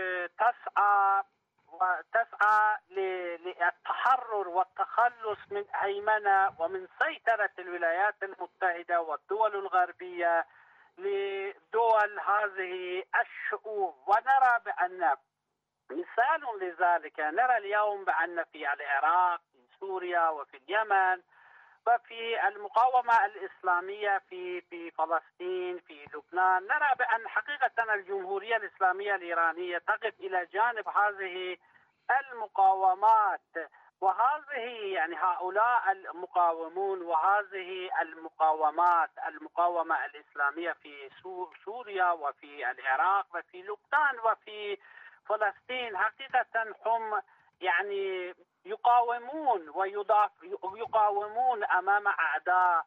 تسعى وتسعى للتحرر والتخلص من هيمنة ومن سيطرة الولايات المتحدة والدول الغربية لدول هذه الشعوب. ونرى بأن مثال لذلك نرى اليوم بأن في العراق في سوريا وفي اليمن وفي المقاومة الإسلامية في في فلسطين في لبنان نرى بأن حقيقة الجمهورية الإسلامية الإيرانية تقف إلى جانب هذه المقاومات. وهذه يعني هؤلاء المقاومون وهذه المقاومات المقاومة الإسلامية في سوريا وفي العراق وفي لبنان وفي فلسطين حقيقة هم يعني يقاومون ويقاومون أمام أعداء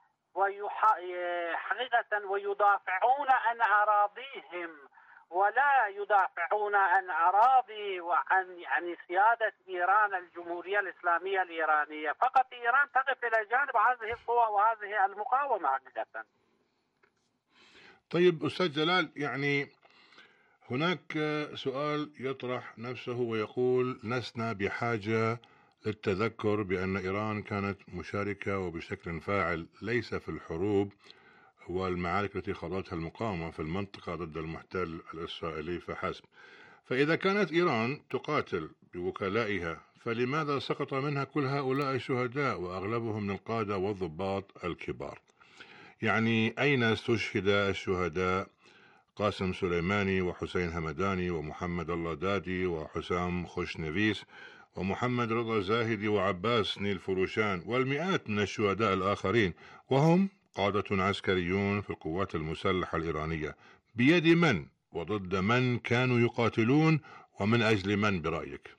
وحقيقة ويدافعون عن أراضيهم ولا يدافعون عن أراضي وعن يعني سيادة إيران الجمهورية الإسلامية الإيرانية. فقط إيران تقف إلى جانب هذه القوى وهذه المقاومة حقيقة. طيب أستاذ جلال، يعني هناك سؤال يطرح نفسه ويقول لسنا بحاجة للتذكر بأن إيران كانت مشاركة وبشكل فاعل ليس في الحروب والمعارك التي خاضتها المقاومة في المنطقة ضد المحتل الإسرائيلي فحسب. فإذا كانت إيران تقاتل بوكلائها فلماذا سقط منها كل هؤلاء الشهداء وأغلبهم من القادة والضباط الكبار؟ يعني أين استشهد الشهداء قاسم سليماني وحسين همداني ومحمد الله دادي وحسام خوشنفيس ومحمد رضا زاهدي وعباس نيل فروشان والمئات من الشهداء الآخرين، وهم قادة عسكريون في القوات المسلحة الإيرانية؟ بيد من وضد من كانوا يقاتلون ومن أجل من برأيك؟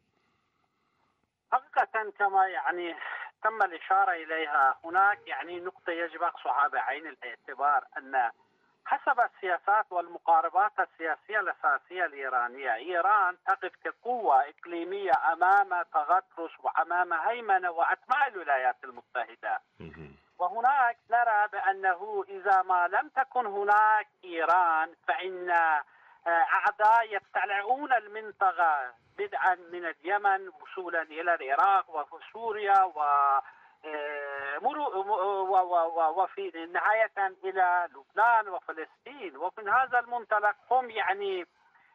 حقيقة كما يعني تم الإشارة إليها هناك يعني نقطة يجب أخذها بعين الاعتبار أن حسب السياسات والمقاربات السياسية الأساسية الإيرانية إيران تقف كقوة إقليمية أمام تغطرس وأمام هيمنة وأتباع الولايات المتحدة. وهناك نرى بأنه إذا ما لم تكن هناك إيران فإن أعداء يبتلعون المنطقة بدءا من اليمن وصولا إلى العراق وسوريا و وفي نهاية إلى لبنان وفلسطين. ومن هذا المنطلق هم يعني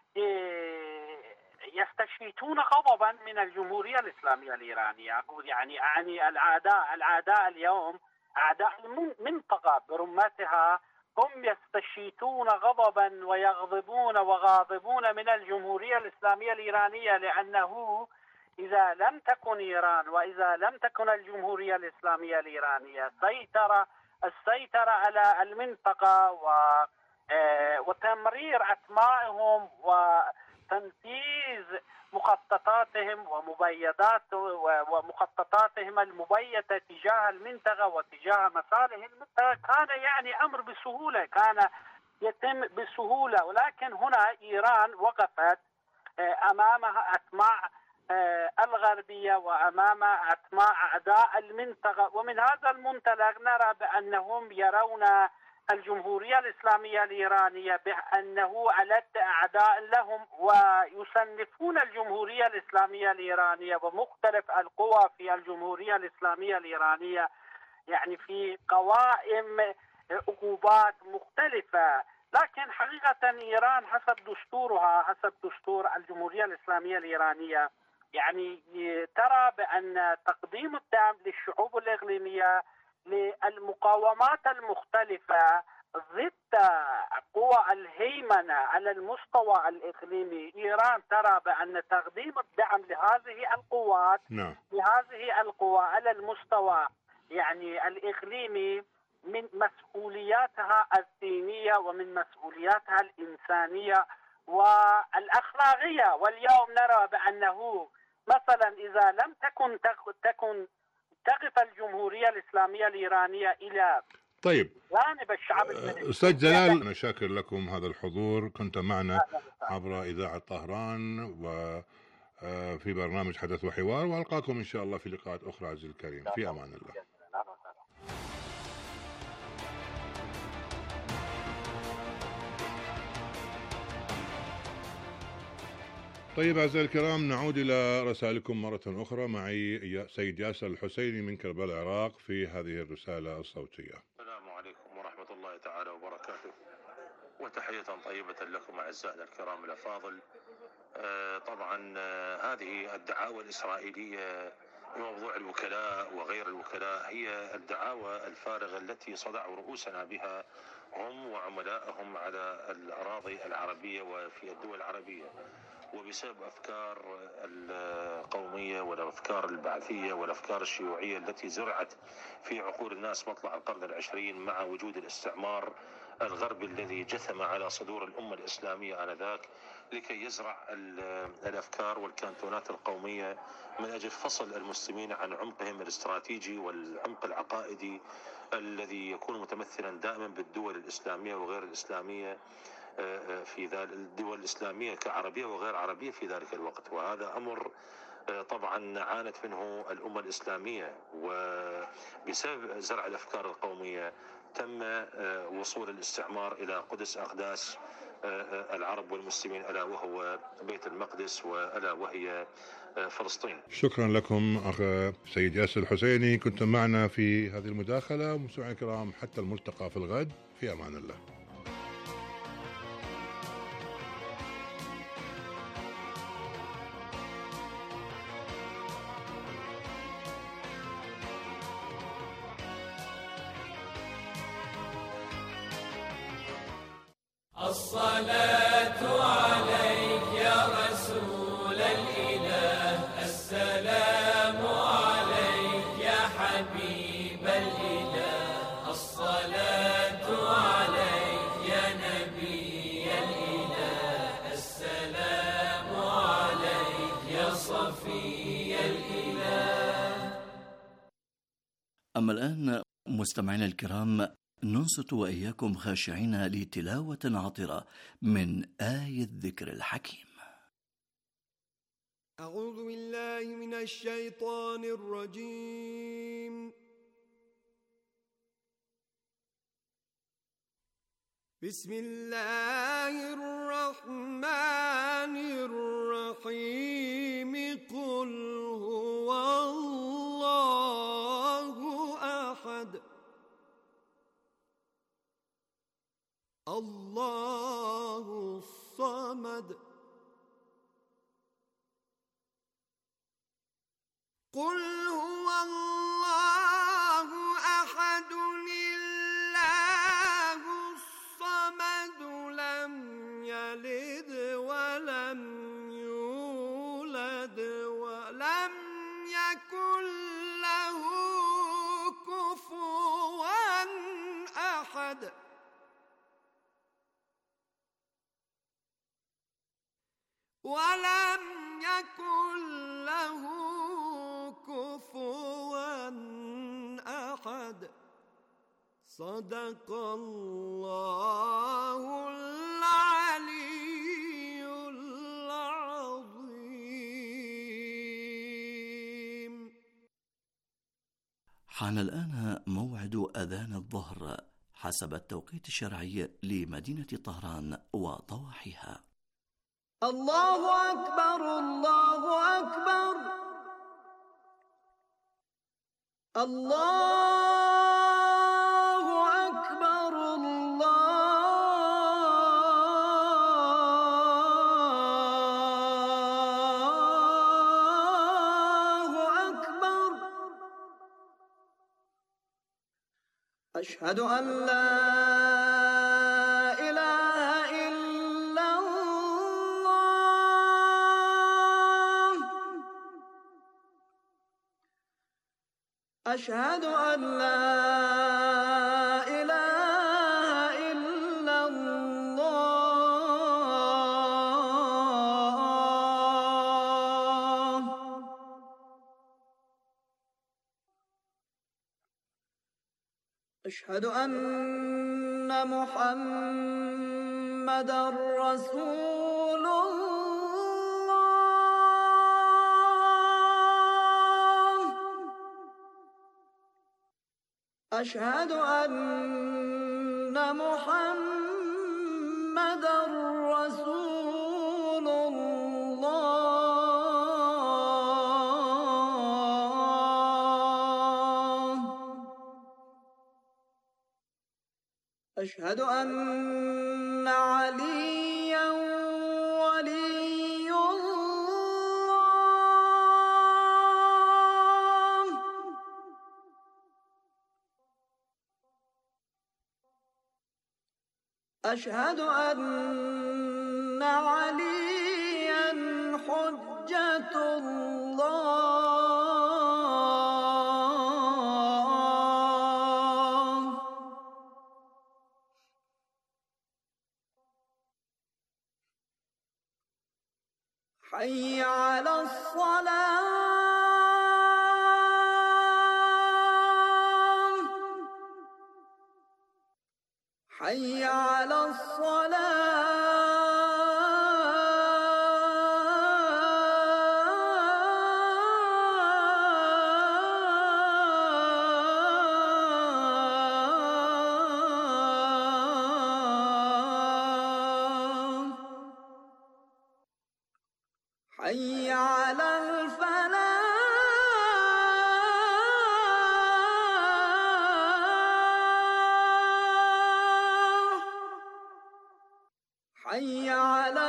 يستشهدون غضبا من الجمهورية الإسلامية الإيرانية. أقول يعني أعني الأعداء الأعداء اليوم أعداء المنطقة برمتها هم يستشهدون غضبا ويغضبون وغاضبون من الجمهورية الإسلامية الإيرانية، لأنه إذا لم تكن إيران وإذا لم تكن الجمهورية الإسلامية الإيرانية سيطرة السيطرة على المنطقة و وتمرير أسمائهم وتنفيذ مخططاتهم ومبيدات ومخططاتهم المبيتة تجاه المنطقة وتجاه مصالح المنطقة كان يعني أمر بسهولة كان يتم بسهولة. ولكن هنا إيران وقفت أمامها أسماء الغربية وأمام أطماع أعداء المنطقة. ومن هذا المنطلق نرى بأنهم يرون الجمهورية الإسلامية الإيرانية بأنه ألد أعداء لهم، ويصنفون الجمهورية الإسلامية الإيرانية ومختلف القوى في الجمهورية الإسلامية الإيرانية يعني في قوائم عقوبات مختلفة. لكن حقيقة إيران حسب دستورها، حسب دستور الجمهورية الإسلامية الإيرانية، يعني ترى بأن تقديم الدعم للشعوب الإقليمية للمقاومات المختلفة ضد قوى الهيمنة على المستوى الإقليمي، إيران ترى بأن تقديم الدعم لهذه القوات نعم. لهذه القوى على المستوى يعني الإقليمي من مسؤولياتها الدينية ومن مسؤولياتها الإنسانية والأخلاقية. واليوم نرى بأنه مثلا إذا لم تكن تكن تقف الجمهورية الإسلامية الإيرانية إلى طيب جانب الشعب المدني. أستاذ جلال، أنا شاكر لكم هذا الحضور، كنت معنا عبر إذاعة طهران وفي برنامج حدث وحوار، وألقاكم إن شاء الله في لقاءات أخرى. عزيزي الكريم، في أمان الله. طيب أعزائي الكرام، نعود إلى رسائلكم مرة أخرى. معي سيد ياسر الحسيني من كربلاء العراق في هذه الرسالة الصوتية. السلام عليكم ورحمة الله تعالى وبركاته، وتحية طيبة لكم أعزائنا الكرام الأفاضل. آه طبعا آه هذه الدعاوى الإسرائيلية بموضوع الوكلاء وغير الوكلاء هي الدعاوى الفارغة التي صدعوا رؤوسنا بها هم وعملائهم على الأراضي العربية وفي الدول العربية، وبسبب أفكار القومية والأفكار البعثية والأفكار الشيوعية التي زرعت في عقول الناس مطلع القرن العشرين مع وجود الاستعمار الغربي الذي جثم على صدور الأمة الإسلامية آنذاك لكي يزرع الأفكار والكانتونات القومية من أجل فصل المسلمين عن عمقهم الاستراتيجي والعمق العقائدي الذي يكون متمثلا دائما بالدول الإسلامية وغير الإسلامية في ذلك، الدول الإسلامية كعربية وغير عربية في ذلك الوقت. وهذا أمر طبعا عانت منه الأمة الإسلامية، وبسبب زرع الأفكار القومية تم وصول الاستعمار إلى قدس أقداس العرب والمسلمين، ألا وهو بيت المقدس وألا وهي فلسطين. شكرا لكم أخ سيد ياسر الحسيني، كنتم معنا في هذه المداخلة. مستمعينا الكرام، حتى الملتقى في الغد، في أمان الله. الصلاة عليك يا رسول الإله، السلام عليك يا حبيب الإله، الصلاة عليك يا نبي الإله، السلام عليك يا صفي الإله. أما الآن مستمعينا الكرام، ننصت وإياكم خاشعين لتلاوة عطرة من آية الذكر الحكيم. أعوذ بالله من الشيطان الرجيم. بسم الله الرحمن الرحيم. قل هو الله أحد، الله الصمد، قل هو الله أحد الله الصمد، لم يلد ولم يولد ولم يكن له كفوا أحد. ولم يكن له كفوا أحد. صدق الله العلي العظيم. حان الآن موعد أذان الظهر حسب التوقيت الشرعي لمدينة طهران وضواحيها. الله أكبر الله أكبر الله أكبر الله أكبر. أشهد أن لا أشهد أن لا إله إلا الله. أشهد أن محمدًا رسول أشهد أن محمدًا رسول الله. أشهد أن عليًّا ولي الله. أشهد أن عليًّا حجة الله. حي على الصلاة حي على الصلاة حي على الفلاح حي على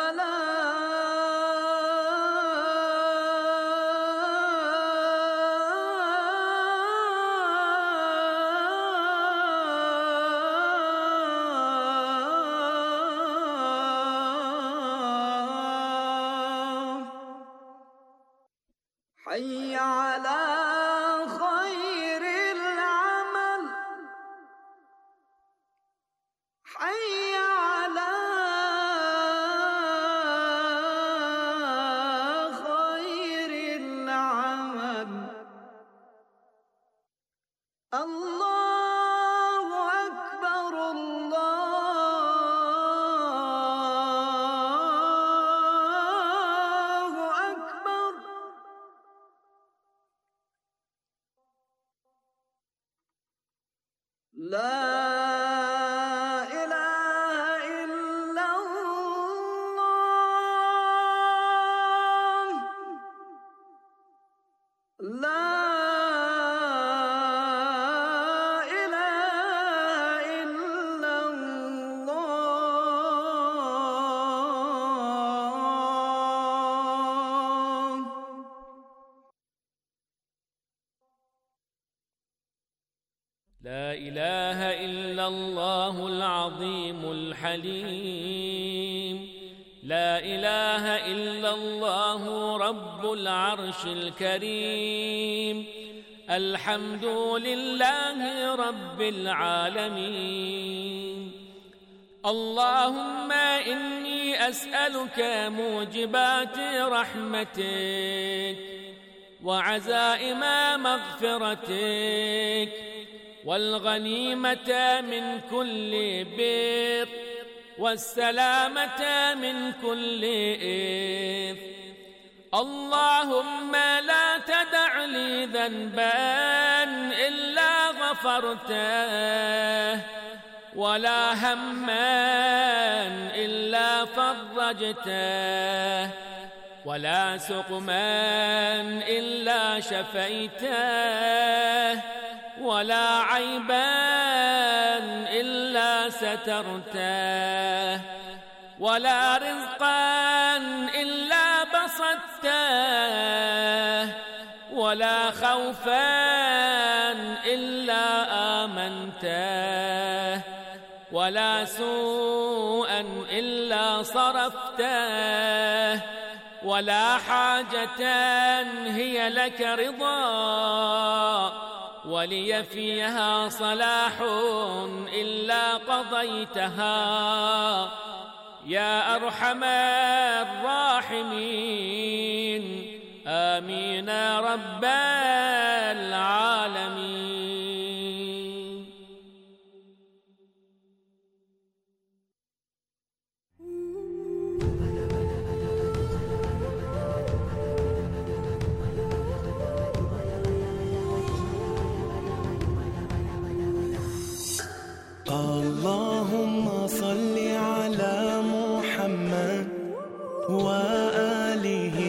الفلاح حي على خير العمل حي على خير العمل. الله أكبر الله أكبر. لا إله إلا الله. لا إله إلا الله. لا إله إلا الله العظيم الحليم. لا إله إلا الله رب العرش الكريم. الحمد لله رب العالمين. اللهم إني أسألك موجبات رحمتك وعزائم مغفرتك والغنيمة من كل بر والسلامة من كل إثم. اللهم لا تدع لي ذنبا إلا غفرته ولا هما إلا فرجته ولا سقما إلا شفيته ولا عيبا إلا سترته ولا رزقا إلا بسطته ولا خوفا إلا آمنته ولا سوءا إلا صرفته ولا حاجة هي لك رضا ولي فيها صلاح إلا قضيتها يا أرحم الراحمين آمين رب العالمين. اللهم صل على محمد وآله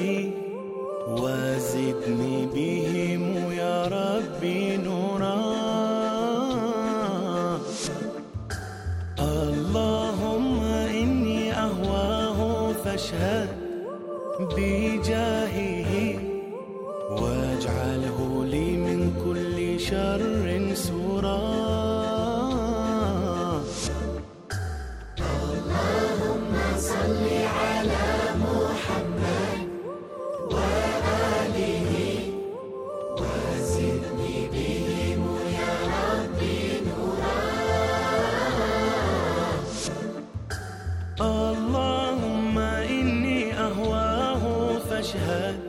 وزدني بهم يا ربي نورا. اللهم إني أهواه فاشهد بجاهه واجعله لي من كل شر سورا. اللهم صل على محمد وآله وزدني بهم يا ربي نورا. اللهم إني أهواه فاشهد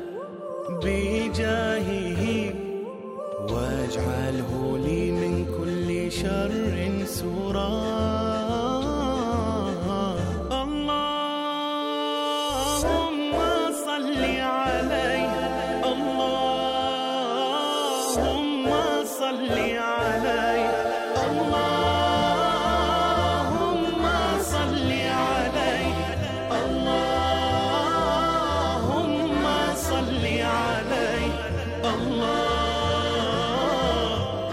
بجاهه واجعله لي من كل شر سورا. اللهم صل عليه اللهم صل عليه اللهم صل عليه اللهم صل عليه الله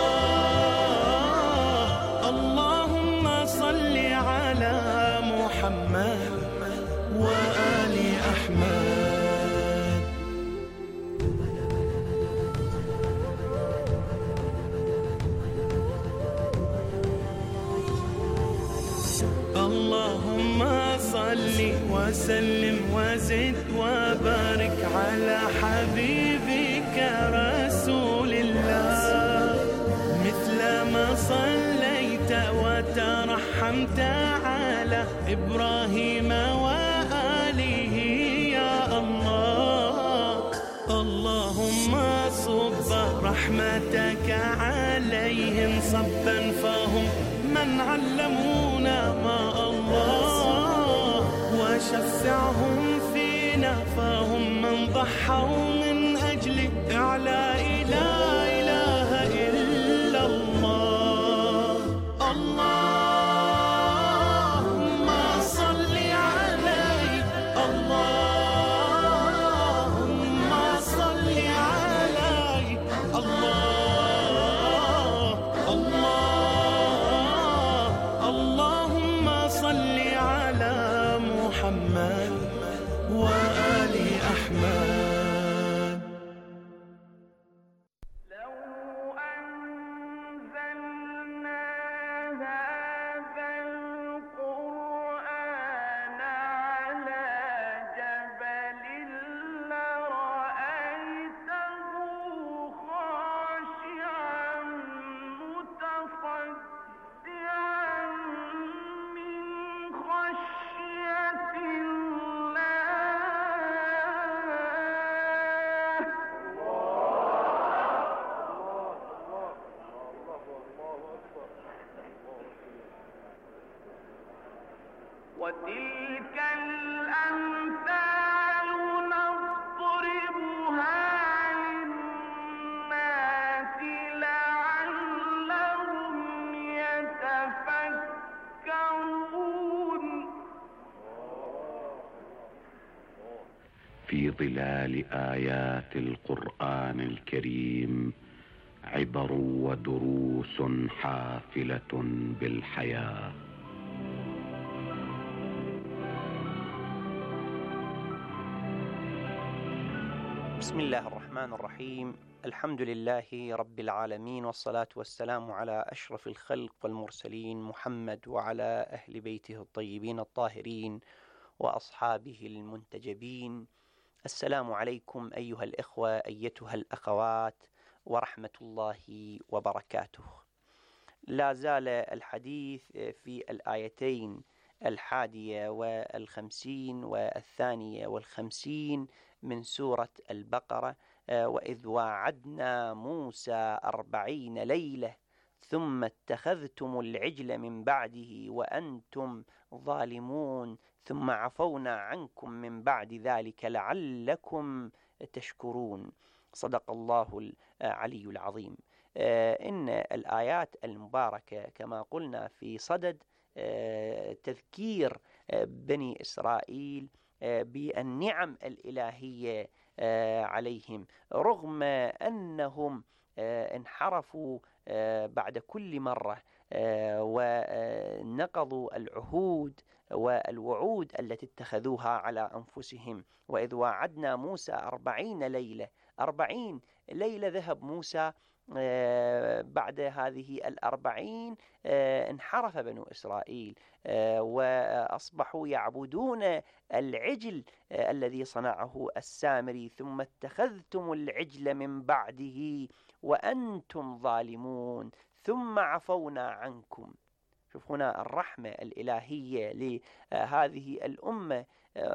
الله اللهم صل على محمد وآل أحمد. اللهم صل وسلم وزد وبارك على حبيبك رسول الله مثل ما صليت وترحمت على إبراهيم وآله يا الله. اللهم صب رحمتك عليهم صبا فهم من علمونا ما الله وشفعهم فينا فهم من ضحوا من أجل إعلاء لا إله إلا الله. اللهم صل عليه اللهم صل عليه الله الله اللهم صل على محمد وآل أحمد. وتلك الأمثال نضربها للناس في ظلال آيات القرآن الكريم عبر ودروس حافلة بالحياة. بسم الله الرحمن الرحيم. الحمد لله رب العالمين، والصلاة والسلام على أشرف الخلق والمرسلين محمد وعلى أهل بيته الطيبين الطاهرين وأصحابه المنتجبين. السلام عليكم أيها الإخوة أيتها الأخوات ورحمة الله وبركاته. لا زال الحديث في الآيتين الحادية والخمسين والثانية والخمسين من سورة البقرة: وإذ واعدنا موسى أربعين ليلة ثم اتخذتم العجل من بعده وأنتم ظالمون ثم عفونا عنكم من بعد ذلك لعلكم تشكرون. صدق الله العلي العظيم. إن الآيات المباركة كما قلنا في صدد تذكير بني إسرائيل بالنعم الإلهية عليهم، رغم أنهم انحرفوا بعد كل مرة ونقضوا العهود والوعود التي اتخذوها على أنفسهم. وإذ واعدنا موسى أربعين ليلة، أربعين ليلة ذهب موسى. بعد هذه الأربعين انحرف بنو إسرائيل وأصبحوا يعبدون العجل الذي صنعه السامري. ثم اتخذتم العجل من بعده وأنتم ظالمون ثم عفونا عنكم. شوف هنا الرحمة الإلهية لهذه الأمة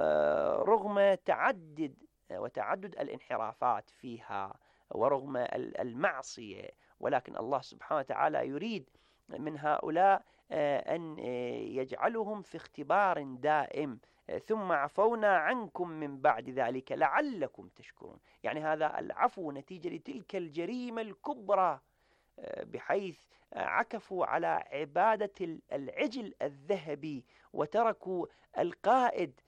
رغم تعدد وتعدد الانحرافات فيها ورغم المعصية، ولكن الله سبحانه وتعالى يريد من هؤلاء أن يجعلهم في اختبار دائم. ثم عفونا عنكم من بعد ذلك لعلكم تشكرون، يعني هذا العفو نتيجة لتلك الجريمة الكبرى بحيث عكفوا على عبادة العجل الذهبي وتركوا القائد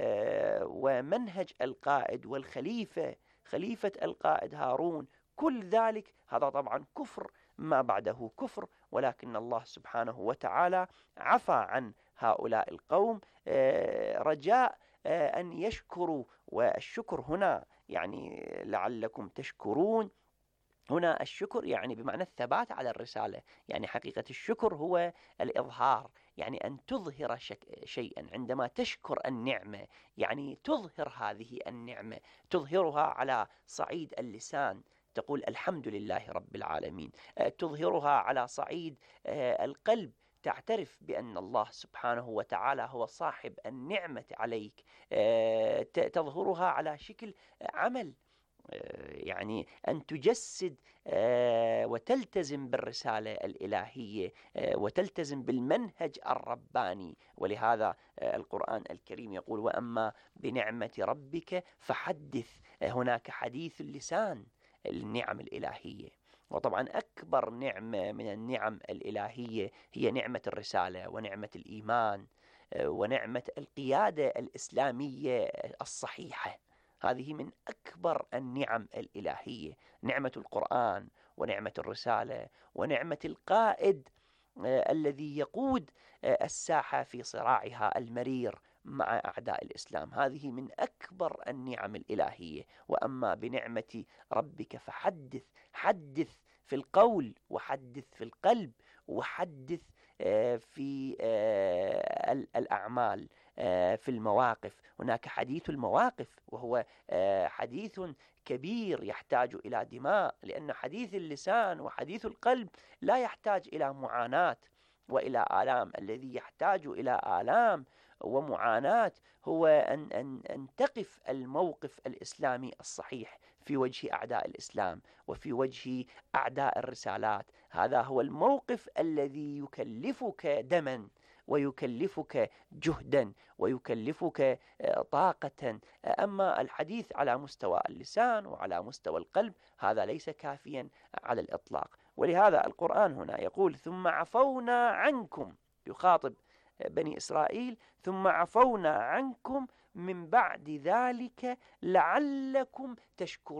ومنهج القائد والخليفة خليفة القائد هارون. كل ذلك هذا طبعا كفر ما بعده كفر، ولكن الله سبحانه وتعالى عفى عن هؤلاء القوم رجاء أن يشكروا. والشكر هنا يعني لعلكم تشكرون، هنا الشكر يعني بمعنى الثبات على الرسالة. يعني حقيقة الشكر هو الإظهار، يعني أن تظهر شيئا عندما تشكر النعمة، يعني تظهر هذه النعمة، تظهرها على صعيد اللسان، تقول الحمد لله رب العالمين. تظهرها على صعيد القلب، تعترف بأن الله سبحانه وتعالى هو صاحب النعمة عليك. تظهرها على شكل عمل، يعني أن تجسد وتلتزم بالرسالة الإلهية وتلتزم بالمنهج الرباني. ولهذا القرآن الكريم يقول: وأما بنعمة ربك فحدث. هناك حديث اللسان النعم الإلهية. وطبعا أكبر نعمة من النعم الإلهية هي نعمة الرسالة ونعمة الإيمان ونعمة القيادة الإسلامية الصحيحة. هذه من أكبر النعم الإلهية، نعمة القرآن ونعمة الرسالة ونعمة القائد الذي يقود الساحة في صراعها المرير مع أعداء الإسلام. هذه من أكبر النعم الإلهية. وأما بنعمة ربك فحدث، حدث في القول وحدث في القلب وحدث في الأعمال، في المواقف. هناك حديث المواقف وهو حديث كبير يحتاج إلى دماء، لأن حديث اللسان وحديث القلب لا يحتاج إلى معاناة وإلى آلام. الذي يحتاج إلى آلام ومعاناة هو أن, أن, أن تقف الموقف الإسلامي الصحيح في وجه أعداء الإسلام وفي وجه أعداء الرسالات. هذا هو الموقف الذي يكلفك دما ويكلفك جهدا ويكلفك طاقة. أما الحديث على مستوى اللسان وعلى مستوى القلب هذا ليس كافيا على الإطلاق. ولهذا القرآن هنا يقول: ثم عفونا عنكم، يخاطب بني إسرائيل: ثم عفونا عنكم من بعد ذلك لعلكم تشكرون.